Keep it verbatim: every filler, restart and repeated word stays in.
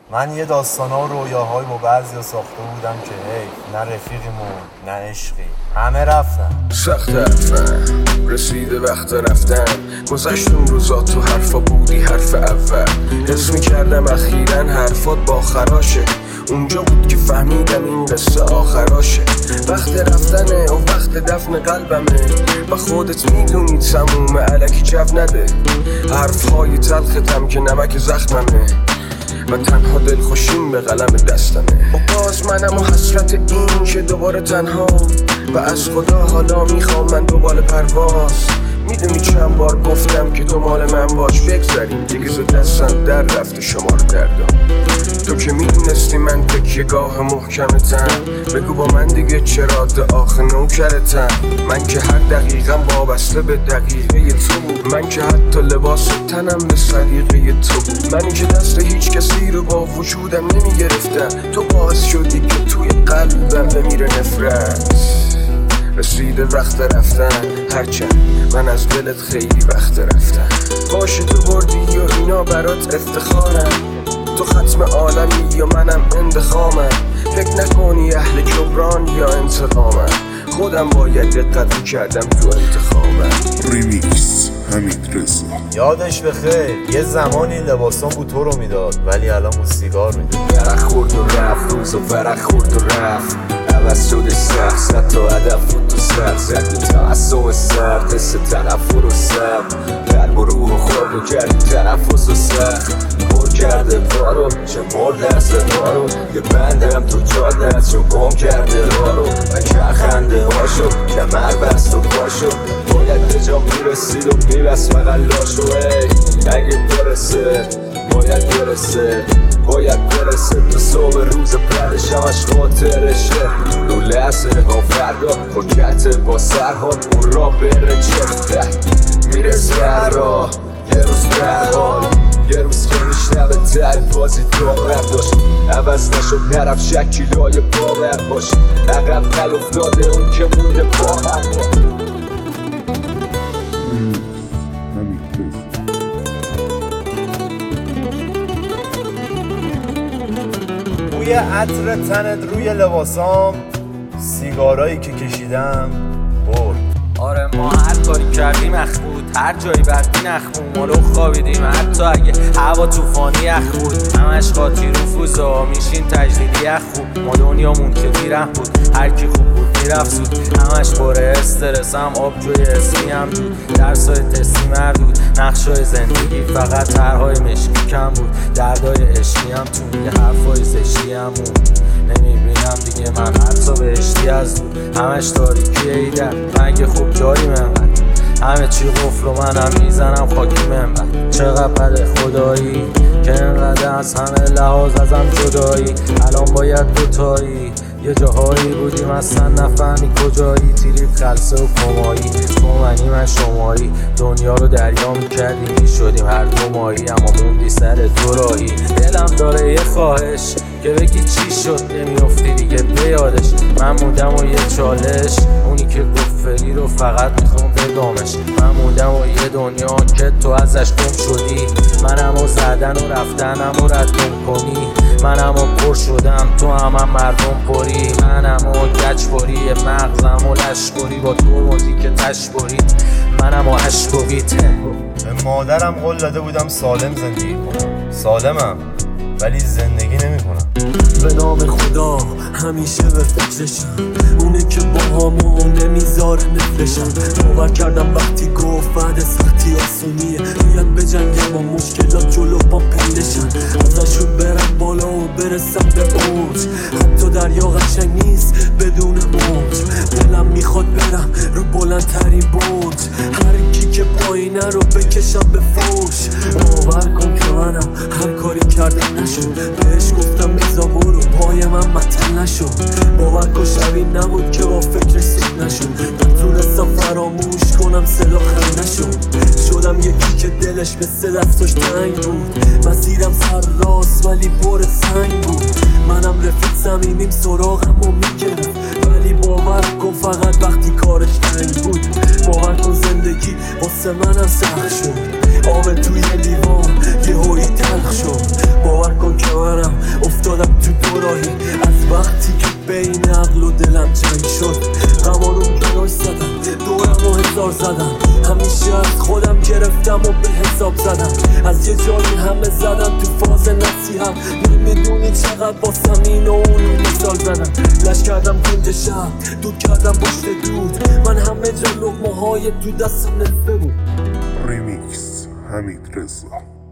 من یه داستانا و رویاهای با بعضی ها ساخته بودم که هی نه رفیقیمون نه عشقی همه رفتن. سخت حرفم رسیده وقت رفتن، گذشت اون روزا تو حرفا بودی حرف اول. حس میکردم اخیراً حرفات با خراشه، اونجا بود که فهمیدم این قصه آخراشه. وقت رفتنه و وقت دفن قلبمه، و خودت میدونی تموم علکی جو نده. حرفهای تلختم که نمک زخممه، من تنها دل خوشیم به قلم دستمه. و باز منم و حسرت این که دوباره تنها، و از خدا حالا میخوام من دوباره پرواز. میدونی چند بار گفتم که تو مال من باش، بگذاریم دیگه زود دستم در رفته شمار دردم. تو که میدونستی من تکیه گاه محکمتم، بگو با من دیگه چرا آخه نوکرتم. من که هر دقیقم وابسته به دقیقه تو بود، من که حتی لباس تنم به سلیقه تو بود. منی که دست هیچ کسی رو با وجودم نمیگرفتم، تو باعث شدی که توی قلبم بمیره نفرت. رسیده وقت رفتن، هرچند من از دلت خیلی وقت رفتم. باشه تو بردی و اینا برات افتخارم، تو ختم عالمی یا منم اندخامم. فکر نکنی اهل جبران یا انتقامم، خودم باید دقت میکردم تو انتخابم. ریمیکس حمید رضا. یادش بخیر یه زمانی لباسان بود تو رو میداد، ولی الان بود سیگار میداد. ورق خورد و رفت روز و ورق خورد و رفت، عوض شده سخت زد تا هدف بود تو سر زد تو تعصب سرد، حس تنفر و سر قلب و روح و خورد و کردی تنفس و سخت. پر کرده بارو چه مرد از دارو، یه بندم تو جاده از چون گم کرده رارو. و کرخنده هاشو کمر بست و پاشو، باید به جا میرسید و میبست فقط لاشو. ای اگه برسه باید برسه باید برسه تا صبح روز بعدش همش خاطرشه. رو لحظه ها فردا پرکت با سرحال اون را بره چه میرسه هر راه یه روز به حال، یه روز که میشنوه تر بازی داور داشت. عوض نشد نرف شکیلای باور باش، عقب نل افتاده اون که مونده با هم. روی عطر تنت روی لباسام، سیگارایی که کشیدم برد. آره ما هر کاری کردیم اخ بود، هر جایی بردی نخمون مالو خوابیدیم. حتی اگه هوا توفانی اخ بود، همش قاطی رفوزا میشین تجدیدی اخ بود. ما دنیامون که بیره بود، هر کی خوب بود میرفت زود. همش باره استرسم آبجوی اسمی هم بود، درسای تستی مردود، نقشای زندگی فقط طرحهای مشکی کم بود. دردای عشقی هم تو یه حرفای زشتی همون نمیبینم دیگه من حتی بهشتی از دور. همش تاریکی ایدر مگه خوب داریم انقدر، همه چی قفل و منم میزنم خاکی منبر. چقدر بده خدایی که انقدر از همه لحاظ ازم جدایی. الان باید دوتایی یه جاهایی بودیم اصلا نفهمی کجایی. تیریت خلصه و کمایی، تو منی من شمایی. دنیا رو دریا میکردیم میشدیم هر دو مایی، اما موندی سر دورایی. دلم داره یه خواهش که بگی چی شد نمیافتی دیگه به یادش. من موندم و یه چالش، اونی که گفت فری رو فقط میخوام بدامش. من موندم و یه دنیا که تو ازش گم شدی. منم و زدن و رفتنم و رد گم کنی. منم و پر شدم تو هم, هم مردم پری. منم و گچباری مغزم و لشکری، با ترمزی که تشبری منم و عشقویت. به مادرم قول داده بودم سالم زندگی کنم، سالمم ولی زندگی نمی کنم. به نام خدا همیشه به فکرشم، اونه که با همون نمیذاره نفرشم. باور کردم وقتی گفت بعد سختی آسونیه، باید به جنگم با مشکلات جلو با پندشم. ازشون برم بالا و برسم به اوج، حتی دریا قشنگ نیست بدون موج. دلم میخواد برم رو بلندترین برج، هر کی که پایینه رو بکشم به فوش. باور کن که منم هر کاری کردم نشد، بهش گفتم بزا برو پای من مطل نشد. باور کن شبی نبود که با فکرش سود نشد، نتونستم فراموش کنم صدا خم نشد. شدم یکی که دلش مثل دستاش تنگ بود، مسیرم سر راست ولی پر سنگ بود. منم رفیق صمیمیم سراغم و میگرفت، ولی باور کن فقط وقتی کارش تنگ بود. باور کن زندگی واسه منم سخت شد، آب توی لیوان یه هوی تلخ شد. باور کن که منم هزار زدم، همیشه از خودم گرفتم و به حساب زدم. از یه جایی همه زدم تو فاز نصیحت، نمیدونی چقدر واسم این و اونو مثال زدم. لش کردم کنج شب، دود کردم پشت دود، من همه جا لقمه های تو دستم نفه بود. ریمیکس حمید رضا.